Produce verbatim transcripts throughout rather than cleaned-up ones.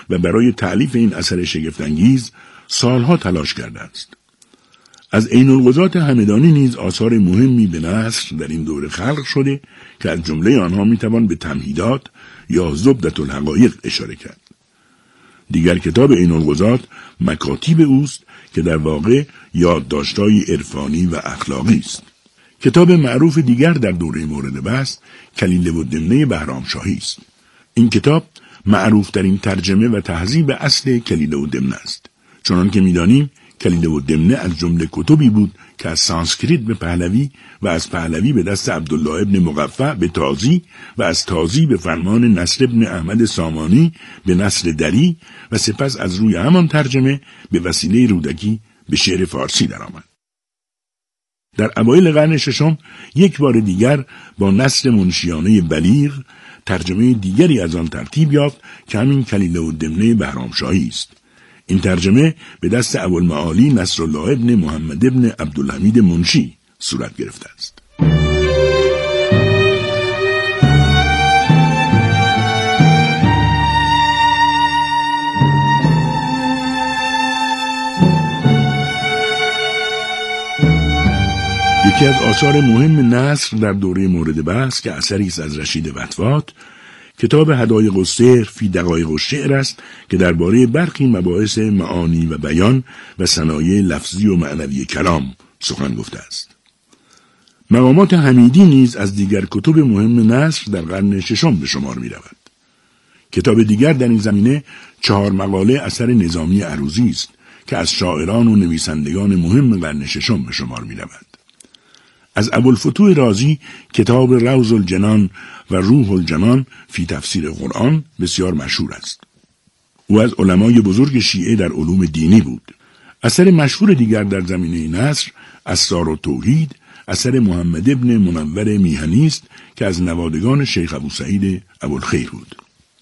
و برای تألیف این اثر شگفت‌انگیز سالها تلاش کرده است. از عین القضات همدانی نیز آثار مهمی به نثر در این دوره خلق شده که از جمله آنها میتوان به تمهیدات یا زبدة الحقایق اشاره کرد. دیگر کتاب عین القضات مکاتیب اوست که در واقع یادداشت‌های عرفانی و اخلاقی است. کتاب معروف دیگر در دوره مورد بحث کلیله و دمنه بهرامشاهی است. این کتاب معروف در این ترجمه و تهذیب اصل کلیله و دمنه است. چنان که می‌دانیم کلیله و دمنه از جمله کتبی بود که از سانسکریت به پهلوی و از پهلوی به دست عبدالله ابن مقفع به تازی و از تازی به فرمان نصر ابن احمد سامانی به نصر دری و سپس از روی همان ترجمه به وسیله رودکی به شعر فارسی درآمد. در اوایل قرن ششم یک بار دیگر با نثر منشیانه بلیغ ترجمه دیگری از آن ترتیب یافت که همین کلیله و دمنه بهرامشاهی است. این ترجمه به دست ابوالمعالی نصرالله ابن محمد ابن عبدالحمید منشی صورت گرفته است. یکی از آثار مهم نثر در دوره مورد بحث که اثری است از رشید وطوات، کتاب حدایق السحر فی دقایق الشعر است که درباره برخی مباحث معانی و بیان و صنایع لفظی و معنوی کلام سخن گفته است. مقامات حمیدی نیز از دیگر کتب مهم نثر در قرن ششم به شمار می رود. کتاب دیگر در این زمینه چهار مقاله اثر نظامی عروضی است که از شاعران و نویسندگان مهم قرن ششم به شمار می رود. از ابوالفتوح رازی کتاب روض الجنان و روح الجنان فی تفسیر قرآن بسیار مشهور است. او از علمای بزرگ شیعه در علوم دینی بود. اثر مشهور دیگر در زمینه نثر اسرار التوحید اثر محمد ابن منور میهنی است که از نوادگان شیخ ابو سعید ابوالخیر بود.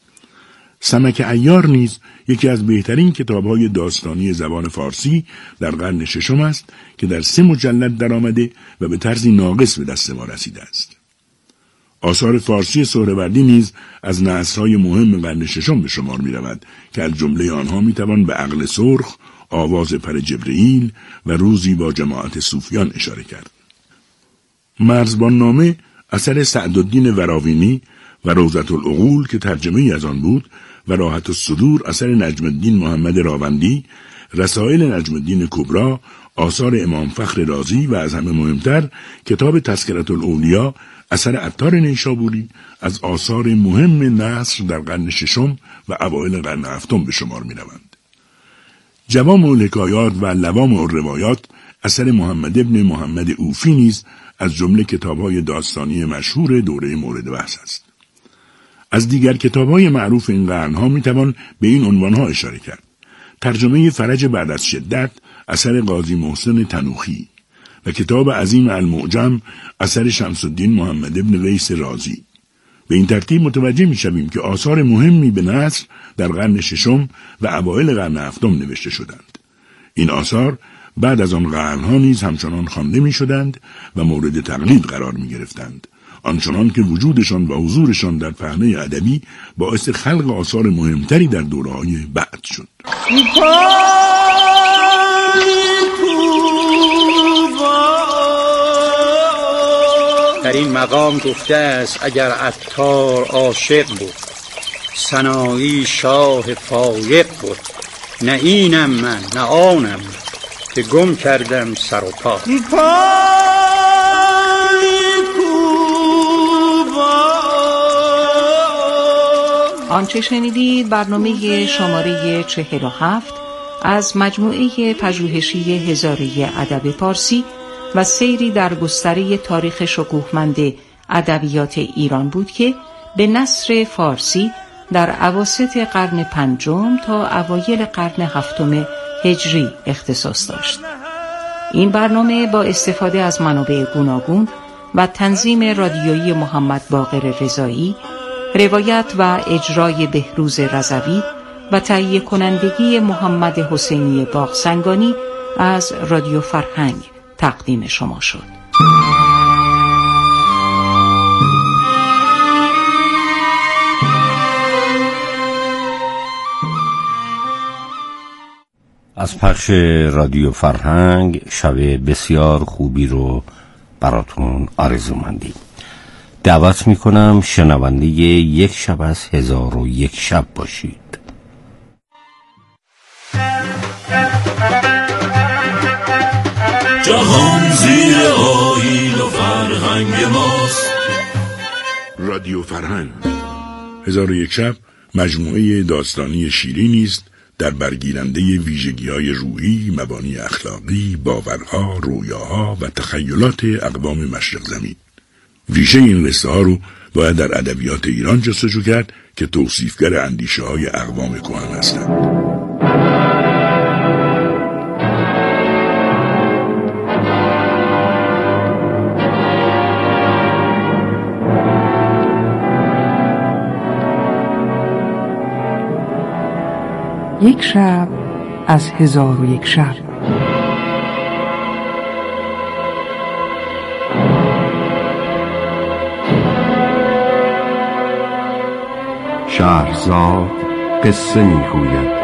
سمک عیار نیز یکی از بهترین کتاب‌های داستانی زبان فارسی در قرن ششم است که در سه مجلد درآمده و به طرزی ناقص به دست ما رسیده است. آثار فارسی سهروردی نیز از نثرهای مهم قرن ششم به شمار می رود که از جمله آنها می توان به عقل سرخ، آواز پر جبرئیل و روزی با جماعت صوفیان اشاره کرد. مرزبان نامه اثر سعدالدین وراوینی و روضة العقول که ترجمه ای از آن بود و راحت الصدور اثر نجم الدین محمد راوندی، رسائل نجم الدین کبری، آثار امام فخر رازی و از همه مهمتر کتاب تذکرة الاولیا اثر عطار نیشابوری از آثار مهم نثر در قرن ششم و اوایل قرن هفتم به شمار می روند. جوامع الحکایات و لوامع الروایات اثر محمد ابن محمد اوفی نیز از جمله کتاب‌های داستانی مشهور دوره مورد بحث است. از دیگر کتاب‌های معروف این قرن‌ها می‌توان به این عنوان‌ها اشاره کرد: ترجمه فرج بعد از شدت اثر قاضی محسن تنوخی و کتاب عظیم المعجم اثر شمس الدین محمد ابن قیس رازی. به این ترتیب متوجه می‌شویم که آثار مهمی به نثر در قرن ششم و اوایل قرن هفتم نوشته شدند. این آثار بعد از آن قرن‌ها نیز همچنان خوانده می‌شدند و مورد تقلید قرار می‌گرفتند، آنچنان که وجودشان و حضورشان در پهنه ادبی باعث خلق آثار مهمتری در دوره‌های بعد شد. در این مقام گفته است اگر عطار عاشق بود، سنایی شاه فایق بود، نه اینم من نه آنم که گم کردم سر و پا. آنچه شنیدید برنامه شماره چهل و هفت از مجموعه پژوهشی هزاره ادب پارسی و سیری در گستره تاریخ شکوهمند ادبیات ایران بود که به نثر فارسی در اواسط قرن پنجم تا اوایل قرن هفتم هجری اختصاص داشت. این برنامه با استفاده از منابع گوناگون و تنظیم رادیویی محمد باقر رضایی، روایت و اجرای بهروز رضوی و تهیه کنندگی محمد حسینی باغسنگانی از رادیو فرهنگ تقدیم شما شد. از پخش رادیو فرهنگ شب بسیار خوبی رو براتون آرزومندیم. دعوت میکنم شنونده یک شب از هزار و یک شب باشید. جهان زیر آیین و فرهنگ ماست. رادیو فرهنگ هزار و یک شب مجموعه داستانی شیرینی است در برگیرنده ویژگی‌های روحی، مبانی اخلاقی، باورها، رویاها و تخیلات اقوام مشرق زمین. ریشه این قصه ها رو باید در ادبیات ایران جستجو کرد که توصیفگر اندیشه های اقوام کهن هستند. یک شب از هزار و یک شب. شهرزاد قصه میگوید.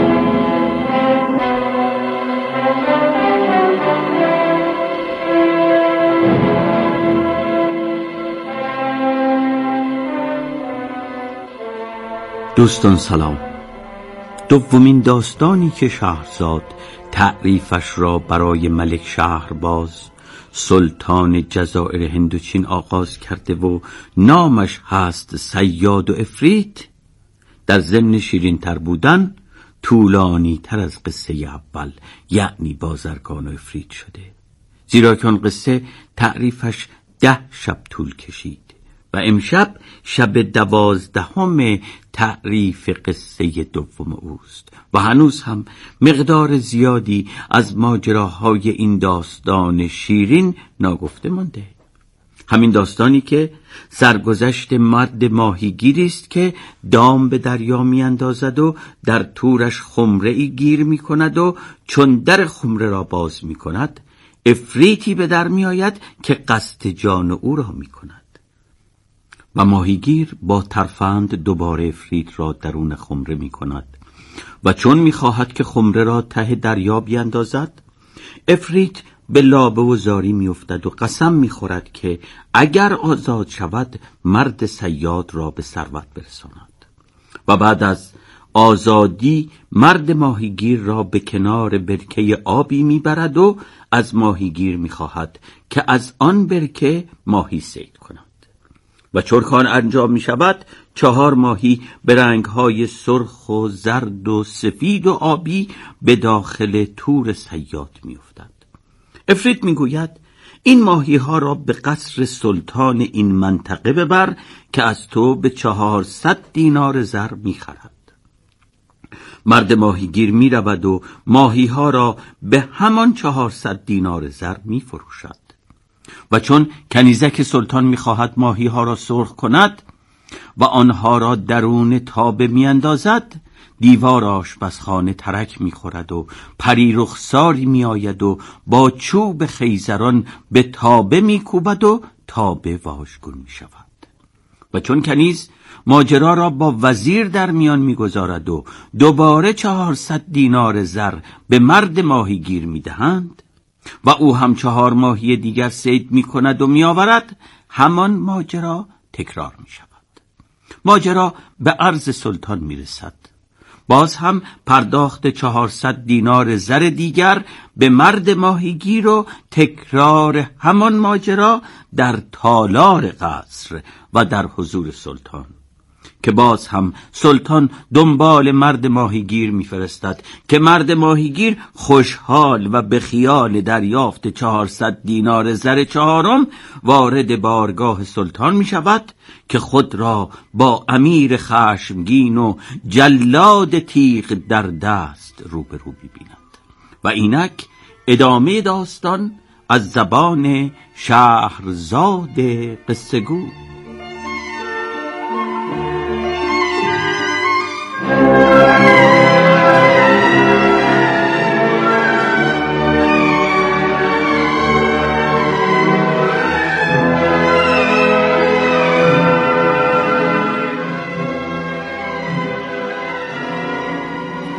دوستان سلام. دومین داستانی که شهرزاد تعریفش را برای ملک شهرباز سلطان جزایر هندوچین آغاز کرده و نامش هست صیاد و عفریت، در ضمن شیرین تر بودن طولانی تر از قصه اول، یعنی بازرگان و عفریت شده، زیرا که آن قصه تعریفش ده شب طول کشید و امشب شب دوازدهم تعریف قصه دوم اوست و هنوز هم مقدار زیادی از ماجراهای این داستان شیرین ناگفته مانده. همین داستانی که سرگذشت مرد ماهیگیری است که دام به دریا می اندازد و در تورش خمره ای گیر می کند و چون در خمره را باز می کند عفریتی به در می آید که قصد جان او را می کند و ماهیگیر با ترفند دوباره عفریت را درون خمره می کند و چون می خواهد که خمره را ته دریا بیاندازد، عفریت به لابه و زاری می افتد و قسم می خورد که اگر آزاد شود مرد صیاد را به ثروت برساند و بعد از آزادی مرد ماهیگیر را به کنار برکه آبی می برد و از ماهیگیر می خواهد که از آن برکه ماهی صید کند و چرکان انجام می شود. چهار ماهی به رنگهای سرخ و زرد و سفید و آبی به داخل تور صیاد می افتد. عفریت می گوید این ماهی ها را به قصر سلطان این منطقه ببر که از تو به چهارصد دینار زر می خرد. مرد ماهیگیر می رود و ماهی ها را به همان چهارصد دینار زر می فروشد و چون کنیزک سلطان می خواهد ماهی ها را سرخ کند و آنها را درون تابه می اندازد، دیوار آشپزخانه ترک می خورد و پری رخساری می آید و با چوب خیزران به تابه می کوبد و تابه واژگون می شود و چون کنیز ماجرا را با وزیر در میان می گذارد و دوباره چهارصد دینار زر به مرد ماهیگیر می دهند و او هم چهار ماهی دیگر صید می کند و می آورد، همان ماجرا تکرار می شود. ماجرا به عرض سلطان می رسد. باز هم پرداخت چهارصد دینار زر دیگر به مرد ماهیگیر و تکرار همان ماجرا در تالار قصر و در حضور سلطان، که باز هم سلطان دنبال مرد ماهیگیر میفرستد که مرد ماهیگیر خوشحال و به خیال دریافت چهارصد دینار زر چهارم وارد بارگاه سلطان می شود که خود را با امیر خشمگین و جلاد تیغ در دست روبرو بیند. و اینک ادامه داستان از زبان شهرزاد قصه گو.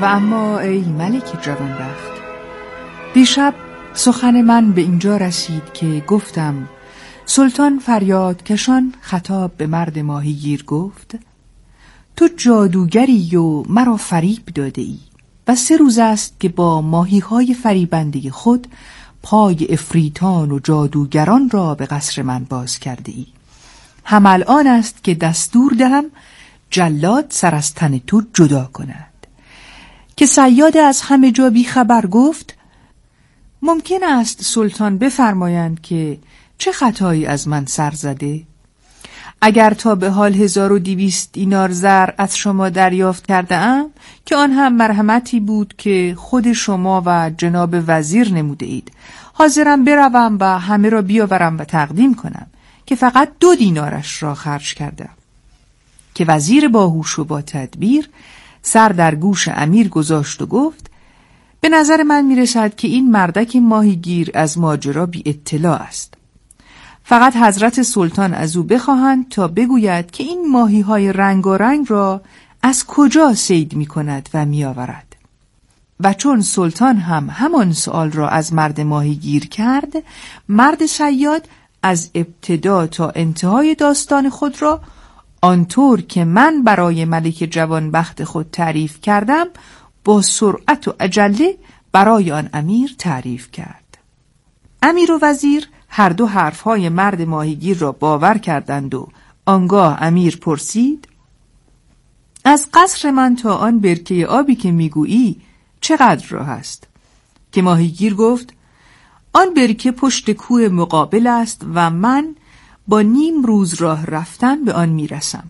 و اما ای ملک جوانبخت، دیشب سخن من به اینجا رسید که گفتم سلطان فریاد کشان خطاب به مرد ماهیگیر گفت: تو جادوگری و مرا فریب داده ای و سه روز است که با ماهیهای فریبنده خود پای افریتان و جادوگران را به قصر من باز کرده ای. هم الان است که دستور دهم جلاد سر از تن تو جدا کند. که صیاد از همه جا بی خبر گفت: ممکن است سلطان بفرمایند که چه خطایی از من سر زده؟ اگر تا به حال هزار و دویست دینار زر از شما دریافت کرده ام که آن هم مرحمتی بود که خود شما و جناب وزیر نموده اید، حاضرم بروم و همه را بیاورم و تقدیم کنم که فقط دو دینارش را خرج کردم. که وزیر باهوش و با تدبیر سر در گوش امیر گذاشت و گفت: به نظر من میرسد که این مردک ماهیگیر از ماجرا بی اطلاع است. فقط حضرت سلطان از او بخواهند تا بگوید که این ماهی‌های رنگارنگ را از کجا صید می‌کند و می‌آورد. و چون سلطان هم همان سؤال را از مرد ماهیگیر کرد، مرد صیاد از ابتدا تا انتهای داستان خود را آنطور که من برای ملک جوانبخت خود تعریف کردم با سرعت و عجله برای آن امیر تعریف کرد. امیر و وزیر هر دو حرفهای مرد ماهیگیر را باور کردند و آنگاه امیر پرسید: از قصر من تا آن برکه آبی که میگویی چقدر راه است؟ که ماهیگیر گفت: آن برکه پشت کوه مقابل است و من با نیم روز راه رفتن به آن میرسم.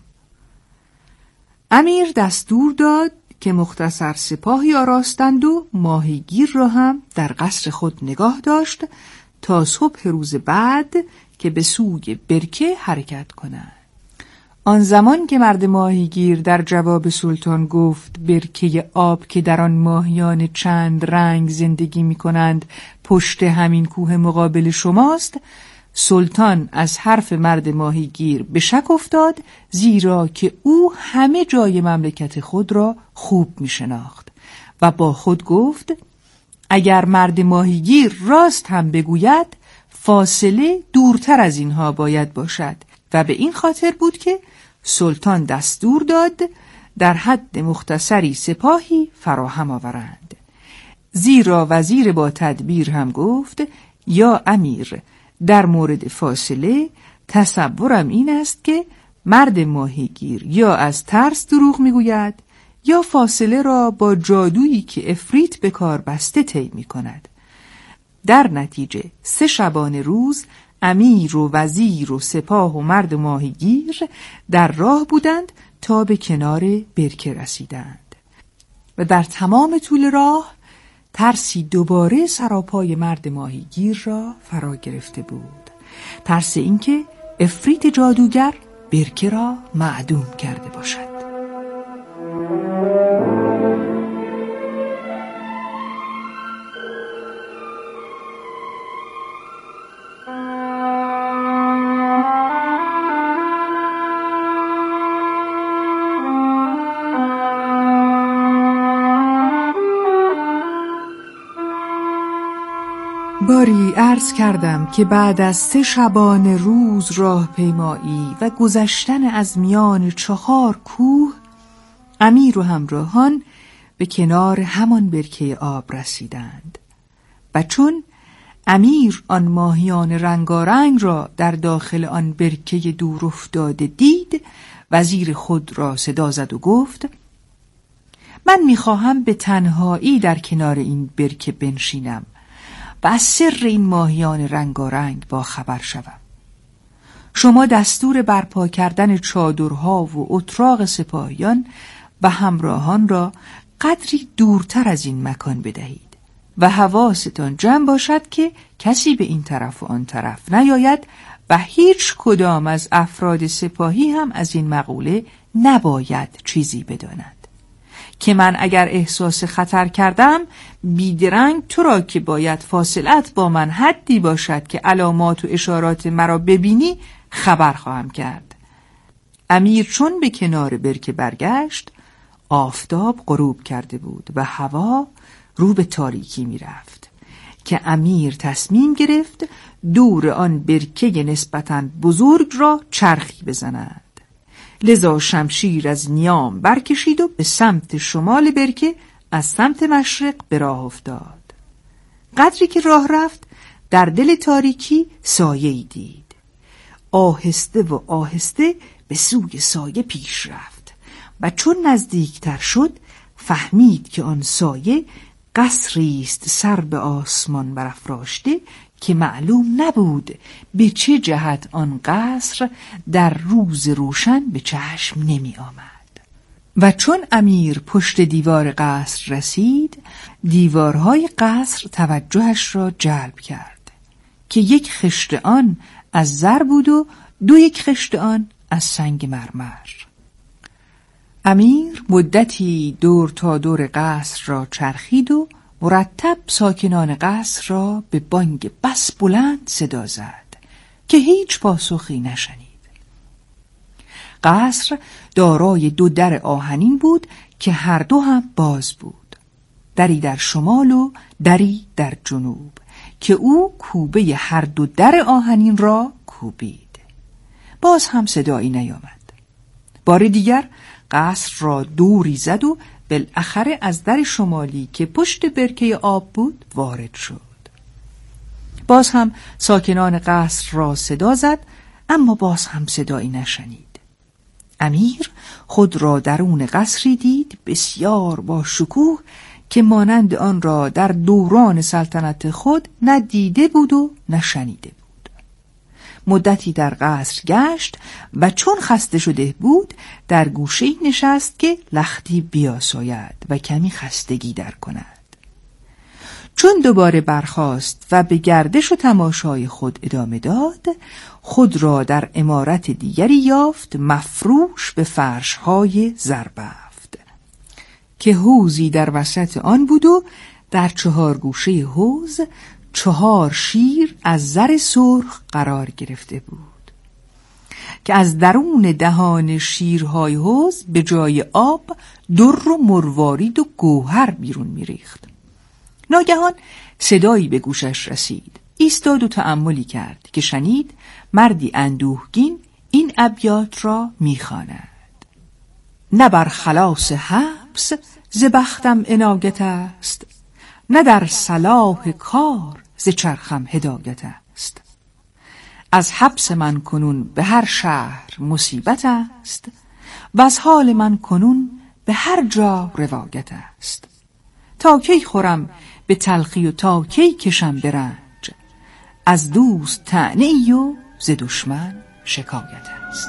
امیر دستور داد که مختصر سپاهی آراستند و ماهیگیر را هم در قصر خود نگاه داشت تا صبح روز بعد که به سوی برکه حرکت کنند. آن زمان که مرد ماهیگیر در جواب سلطان گفت برکه آب که در آن ماهیان چند رنگ زندگی می کنند پشت همین کوه مقابل شماست، سلطان از حرف مرد ماهیگیر به شک افتاد، زیرا که او همه جای مملکت خود را خوب می شناخت و با خود گفت: اگر مرد ماهیگیر راست هم بگوید فاصله دورتر از اینها باید باشد. و به این خاطر بود که سلطان دستور داد در حد مختصری سپاهی فراهم آورند. زیرا وزیر با تدبیر هم گفت: یا امیر، در مورد فاصله تصورم این است که مرد ماهیگیر یا از ترس دروغ میگوید یا فاصله را با جادویی که افریت به کار بسته طی می کند. در نتیجه سه شبانه روز امیر و وزیر و سپاه و مرد ماهیگیر در راه بودند تا به کنار برکه رسیدند و در تمام طول راه ترسی دوباره سراپای مرد ماهیگیر را فرا گرفته بود. ترس اینکه افریت جادوگر برکه را معدوم کرده باشد. باری عرض کردم که بعد از سه شبانه روز راه پیمایی و گذشتن از میان چهار کوه، امیر و همراهان به کنار همان برکه آب رسیدند و چون امیر آن ماهیان رنگارنگ را در داخل آن برکه دور افتاده دید، وزیر خود را صدا زد و گفت: من میخواهم به تنهایی در کنار این برکه بنشینم و از سر این ماهیان رنگارنگ با خبر شوم. شما دستور برپا کردن چادرها و اتراق سپاهیان و همراهان را قدری دورتر از این مکان بدهید و حواستان جمع باشد که کسی به این طرف و آن طرف نیاید و هیچ کدام از افراد سپاهی هم از این مقوله نباید چیزی بداند. که من اگر احساس خطر کردم بیدرنگ تو را که باید فاصلت با من حدی باشد که علامات و اشارات مرا ببینی خبر خواهم کرد. امیر چون به کنار برکه برگشت، آفتاب غروب کرده بود و هوا رو به تاریکی می رفت که امیر تصمیم گرفت دور آن برکه نسبتاً بزرگ را چرخی بزند. لذا شمشیر از نیام برکشید و به سمت شمال برکه از سمت مشرق به راه افتاد. قدری که راه رفت در دل تاریکی سایه‌ای دید. آهسته و آهسته به سوی سایه پیش رفت و چون نزدیکتر شد فهمید که آن سایه قصری است سر به آسمان برافراشته که معلوم نبود به چه جهت آن قصر در روز روشن به چشم نمی آمد. و چون امیر پشت دیوار قصر رسید، دیوارهای قصر توجهش را جلب کرد که یک خشت آن از زر بود و دو یک خشت آن از سنگ مرمر. امیر مدتی دور تا دور قصر را چرخید و مرتب ساکنان قصر را به بانگ بس بلند صدا زد که هیچ پاسخی نشنید. قصر دارای دو در آهنین بود که هر دو هم باز بود، دری در شمال و دری در جنوب که او کوبه هر دو در آهنین را کوبید. باز هم صدایی نیامد. بار دیگر قصر را دوری زد و بالاخره از در شمالی که پشت برکه آب بود وارد شد. باز هم ساکنان قصر را صدا زد، اما باز هم صدایی نشنید. امیر خود را درون قصری دید بسیار با شکوه که مانند آن را در دوران سلطنت خود نه دیده بود و نه شنیده بود. مدتی در قصر گشت و چون خسته شده بود در گوشه‌ای نشست که لختی بیاساید و کمی خستگی در کند. چون دوباره برخاست و به گردش و تماشای خود ادامه داد، خود را در عمارت دیگری یافت مفروش به فرش‌های زربفت که حوضی در وسط آن بود و در چهار گوشه حوض چهار شیر از زر سرخ قرار گرفته بود که از درون دهان شیرهای حوض به جای آب در و مروارید و گوهر بیرون می‌ریخت. ناگهان صدایی به گوشش رسید. ایستاد و تأملی کرد که شنید مردی اندوهگین این ابیات را می‌خواند: نه بر خلاص حبس ز بختم عنایت است، نه در صلاح کار ز چرخم هدایت است. از حبس من کنون به هر شهر مصیبت است، و از حال من کنون به هر جا روایت است. تا کی خورم به تلخی و تا کی کشم به رنج، از دوست طعنه ای و ز دشمن شکایت است.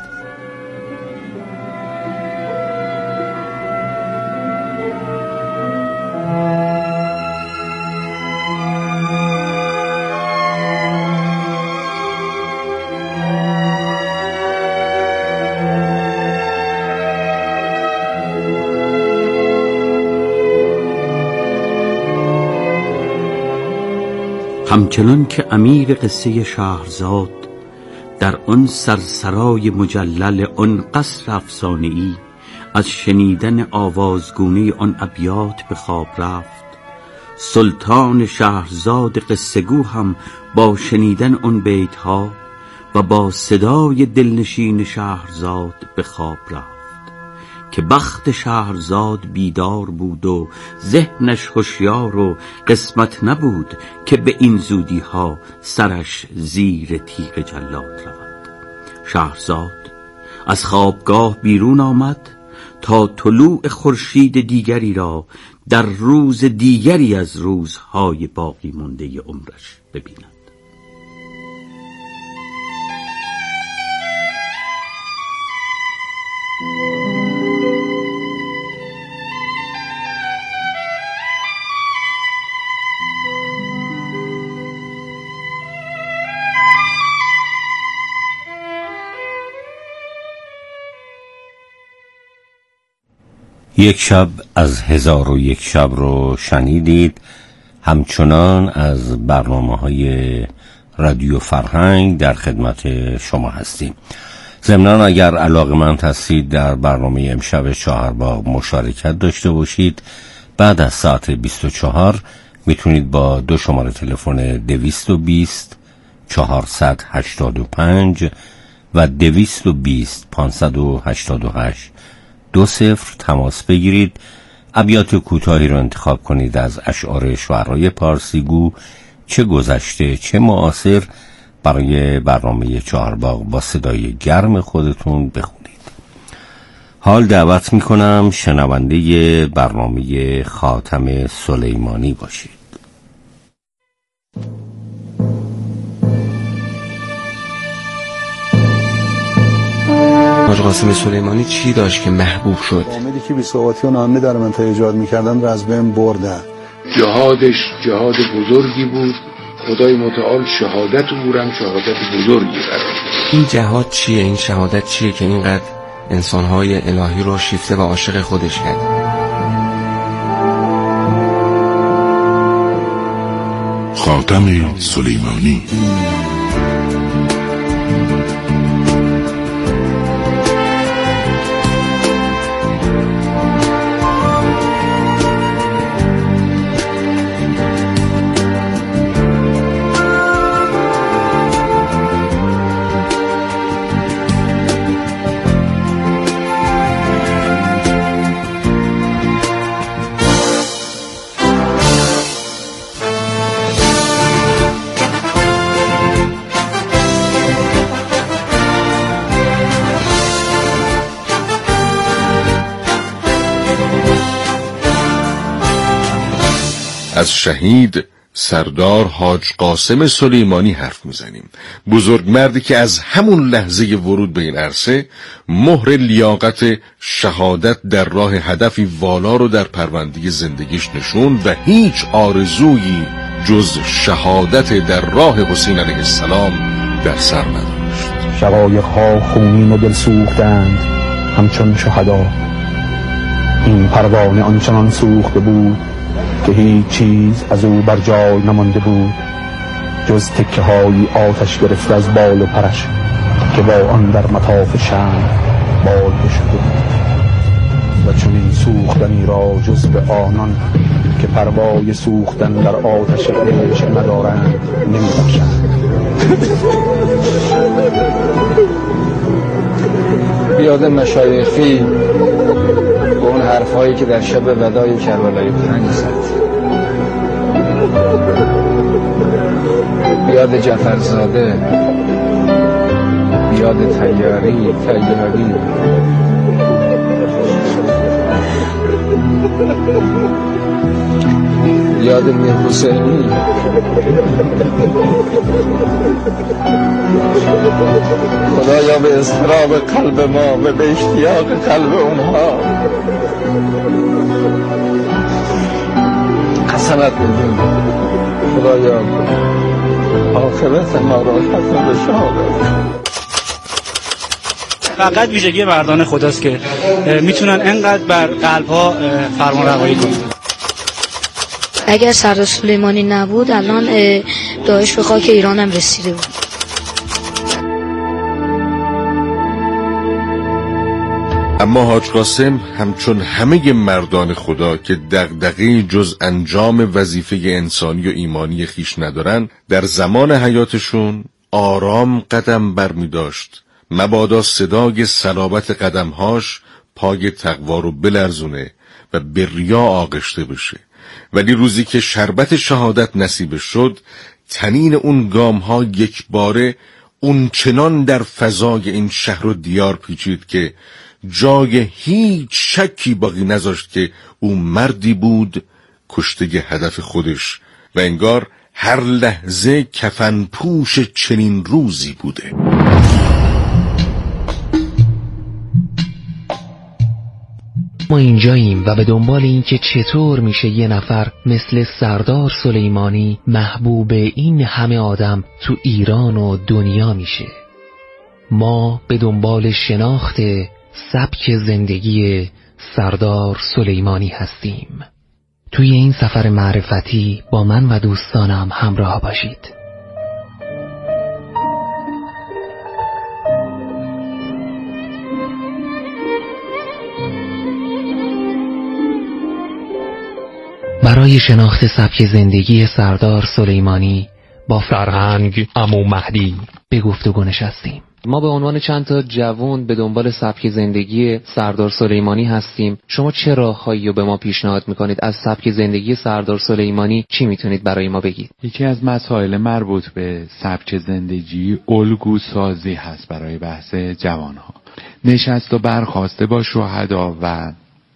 همچنان که امیر قصه شهرزاد در آن سرسرای مجلل آن قصر افسانه‌ای از شنیدن آوازگونه آن ابیات به خواب رفت، سلطان شهرزاد قصه‌گو هم با شنیدن آن بیتها و با صدای دلنشین شهرزاد به خواب رفت که بخت شهرزاد بیدار بود و ذهنش هوشیار و قسمت نبود که به این زودی ها سرش زیر تیغ جلاد رود. شهرزاد از خوابگاه بیرون آمد تا طلوع خورشید دیگری را در روز دیگری از روزهای باقی مانده عمرش ببیند. یک شب از هزار و یک شب رو شنیدید. همچنان از برنامه‌های رادیو فرهنگ در خدمت شما هستیم. ضمناً اگر علاقه‌مند هستید در برنامه امشب چهارباغ مشارکت داشته باشید، بعد از ساعت بیست و چهار میتونید با دو شماره تلفن دویست و بیست چهارصد و هشتاد و پنج و دویست و بیست پانصد و هشتاد و هشت دو صفر تماس بگیرید. ابیات کوتاهی را انتخاب کنید از اشعار شعرای پارسیگو، چه گذشته چه معاصر، برای برنامه چهارباغ با صدای گرم خودتون بخونید. حال دعوت میکنم شنونده برنامه خاتم سلیمانی باشید. حاج قاسم سلیمانی چی داشت که محبوب شد؟ امیدی که بی‌ثباتی و ناامنی در منطقه ایجاد میکردن را از بین بردن. جهادش جهاد بزرگی بود، خدای متعال شهادت او را شهادت بزرگی قرار داد. این جهاد چیه؟ این شهادت چیه که اینقدر انسانهای الهی رو شیفته و عاشق خودش کرد؟ خاتم سلیمانی. از شهید سردار حاج قاسم سلیمانی حرف میزنیم. بزرگ مردی که از همون لحظه ورود به این عرصه مهر لیاقت شهادت در راه هدفی والا رو در پرونده زندگیش نشون و هیچ آرزویی جز شهادت در راه حسین علیه السلام در سر نداشت. شقایق‌ها خونین و دل سوختند همچون شهدا، این پروانه آنچنان سوخته بود که هیچ چیز از او بر جای نمانده بود جز تکه های آتش گرفته از بال و پرش که با آن در مطاف شمع بال بشده بود و چون این سوختنی را جز به آنان که پروای سوختن در آتش عشق ندارند نمی بخشند. بیاد مشایخی به اون حرفایی که در شب ودای کربلای پنج زد. بیاد جعفرزاده، بیاد تیاری تیاری بیاد میر حسینی. خدایا به اضطراب قلب ما و به اشتیاق قلب اونها قسمت بدیم. خدایا آخرت ما را حسن به شهادت. فقط ویژگی مردان خداست که میتونن انقدر بر قلب‌ها فرمانروایی کنن. اگر سردار سلیمانی نبود الان داعش به خاک ایران هم رسیده بود. اما حاج قاسم همچون همه مردان خدا که دغدغه‌ای جز انجام وظیفه انسانی و ایمانی خیش ندارن، در زمان حیاتشون آرام قدم برمی داشت، مبادا صدای صلابت قدمهاش پای تقوا رو بلرزونه و به ریا آغشته بشه. ولی روزی که شربت شهادت نصیب شد، تنین اون گامها یک باره اون چنان در فضای این شهر و دیار پیچید که جای هیچ شکی باقی نذاشت که او مردی بود کشته هدف خودش و انگار هر لحظه کفن پوش چنین روزی بوده. ما اینجاییم و به دنبال این که چطور میشه یه نفر مثل سردار سلیمانی محبوب این همه آدم تو ایران و دنیا میشه. ما به دنبال شناخت سبک زندگی سردار سلیمانی هستیم. توی این سفر معرفتی با من و دوستانم همراه باشید. برای شناخت سبک زندگی سردار سلیمانی با فرهنگ عمو مهدی به گفتگو نشستیم. ما به عنوان چند تا جوان به دنبال سبک زندگی سردار سلیمانی هستیم. شما چه راههایی رو به ما پیشنهاد میکنید؟ از سبک زندگی سردار سلیمانی چی میتونید برای ما بگید؟ یکی از مسائل مربوط به سبک زندگی الگو سازی هست برای بحث جوانها. نشست و برخاسته با شهدا و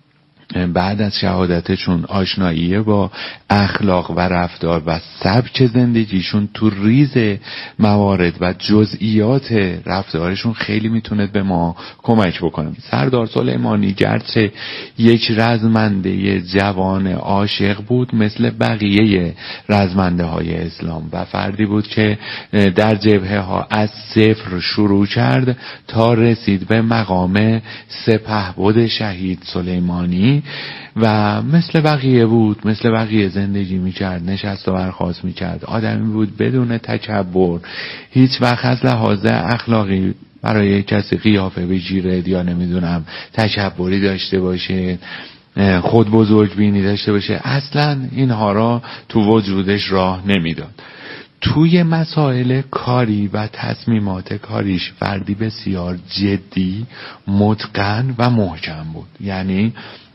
بعد از شهادتشون آشنایی با اخلاق و رفتار و سبک زندگیشون تو ریز موارد و جزئیات رفتارشون خیلی میتونه به ما کمک بکنه. سردار سلیمانی گرچه یک رزمنده جوان عاشق بود مثل بقیه رزمنده های اسلام و فردی بود که در جبهه ها از صفر شروع کرد تا رسید به مقام سپهبد شهید سلیمانی و مثل بقیه بود، مثل بقیه زندگی میکرد، نشست و برخاست میکرد. آدمی بود بدون تکبر، هیچ وقت از لحاظ اخلاقی برای کسی قیافه بگیره یا نمیدونم تکبری داشته باشه، خود بزرگ بینی داشته باشه، اصلا اینها را تو وجودش راه نمیداد. توی مسائل کاری و تصمیمات کاریش فردی بسیار جدی، متقن و محکم بود. یعنی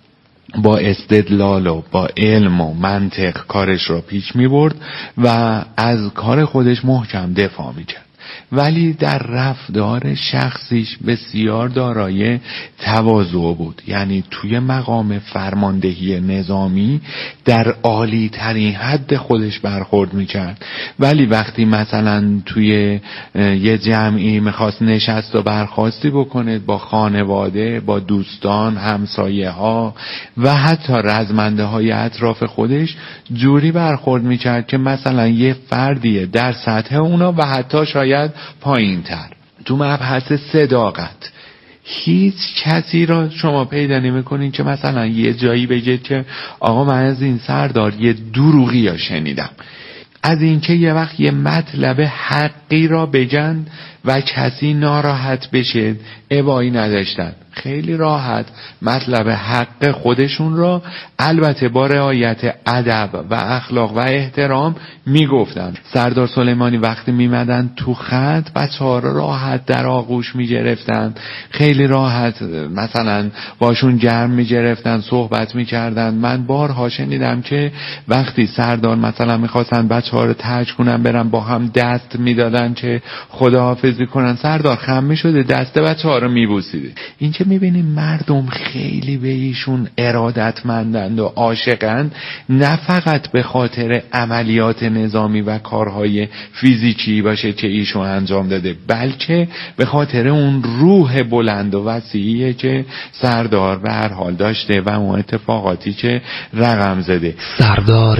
با استدلال و با علم و منطق کارش را پیش می برد و از کار خودش محکم دفاع می کرد. ولی در رفتار شخصیش بسیار دارای تواضع بود. یعنی توی مقام فرماندهی نظامی در عالی ترین حد خودش برخورد میکرد، ولی وقتی مثلا توی یه جمعی میخواست نشست و برخاستی بکنه با خانواده، با دوستان، همسایه ها و حتی رزمنده های اطراف خودش جوری برخورد میکرد که مثلا یه فردیه در سطح اونا و حتی شاید پایین تر. تو مبحث صداقت هیچ کسی را شما پیدا نمی کنین که مثلا یه جایی بگه که آقا من از این سردار یه دروغی یا شنیدم، از اینکه یه وقت یه مطلب حقی را بگن و کسی ناراحت بشه ابایی نداشتن. خیلی راحت مطلب حق خودشون را البته با رعایت ادب و اخلاق و احترام میگفتن. سردار سلیمانی وقتی میمدن تو خط بچه‌ها را راحت در آغوش میگرفتن، خیلی راحت مثلا باشون گرم میگرفتن، صحبت میکردن. من بارها شنیدم که وقتی سردار مثلا میخواستن بچه‌ها رو ترک کنن برن با هم دست میدادن که خداحافظی کنن، سردار خم میشده دست بچه‌ها رو میبوسیده. این که میبینیم مردم خیلی به ایشون ارادتمندند و عاشقند، نه فقط به خاطر عملیات نظامی و کارهای فیزیکی باشه که ایشون انجام داده، بلکه به خاطر اون روح بلند و وسیعی که سردار به هر حال داشته و اون اتفاقاتی که رقم زده. سردار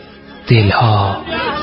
دلها.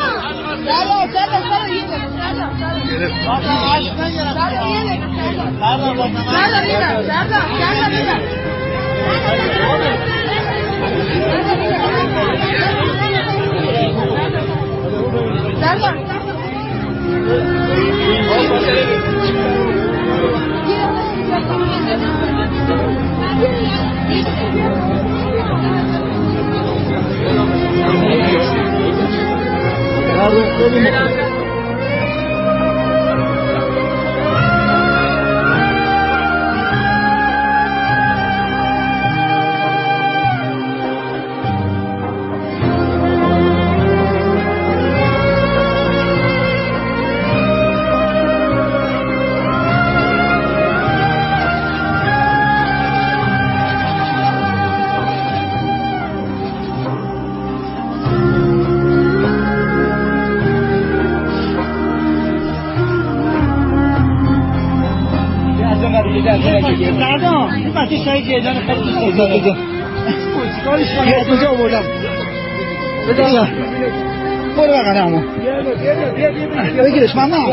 برو بقیده همون بگیرش ماما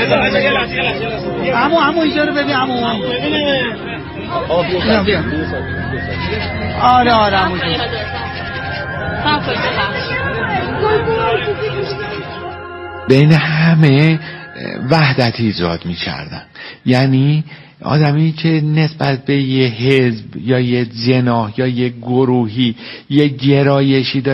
همون همون اینجا رو ببین همون بیا بیا آره آره همون بین همه وحدت ایجاد می کردن. یعنی آدمی که نسبت به یه حزب یا یه جناح یا یه گروهی یه گرایشی داره